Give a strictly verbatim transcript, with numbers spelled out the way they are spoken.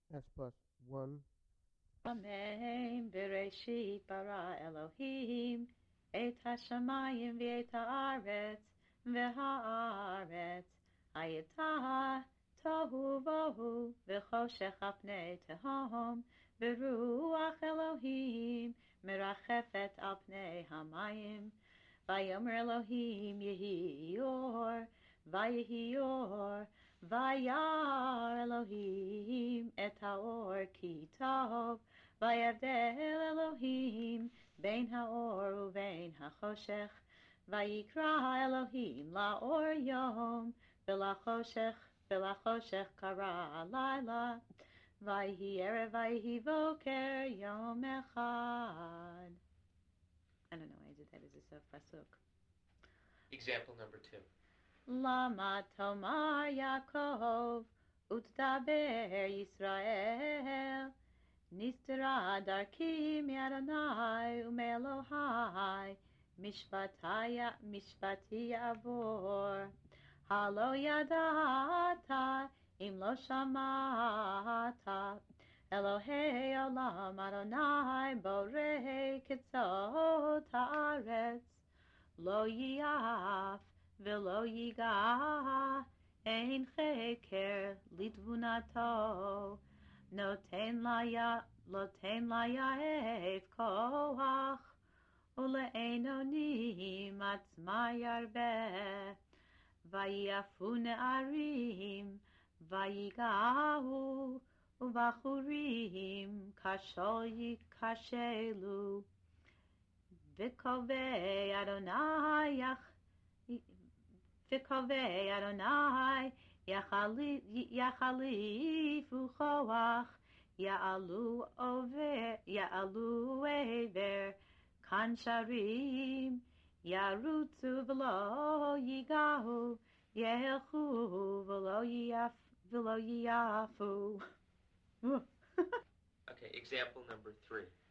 S plus one. Amen. Bereshit bara Elohim et hashamayim v'et haaretz v'haaretz hayata tohu vohu v'choshech apnei tehom beruach Elohim merachefet apnei hamayim vayomer Elohim yehi yor vayehi yor vayar Elohim et haor ki tov vayavdel Elohim bein haor uvein hachoshech vayikra Elohim laor yom v'lachoshech v'lachoshech kara layla vayhi erev vayhi voker yom echad. I don't know why I did that as a sof pasuk. Example number two. Lama tomar Yaakov utdaber Yisrael nistera darki mi'Adonai u'me'Elohai mishvataya mishvati avor halo yadata im lo shamata Elohei olam Adonai borei ketzot haaretz lo yiaf v'lo yiga ein cheker litvunato noten la loten la yaev koach ule'enonim atzma yarbe vayafu ne'arim vayigahu uvachurim kashol yikashelu v'kovei Adonai yach V'kovei Adonai yachalifu choach ya'alu over ya'alu over kansharim yarutzu v'lo yigahu yehelchu v'lo yiyaf v'lo yiyafu. Okay, example number three.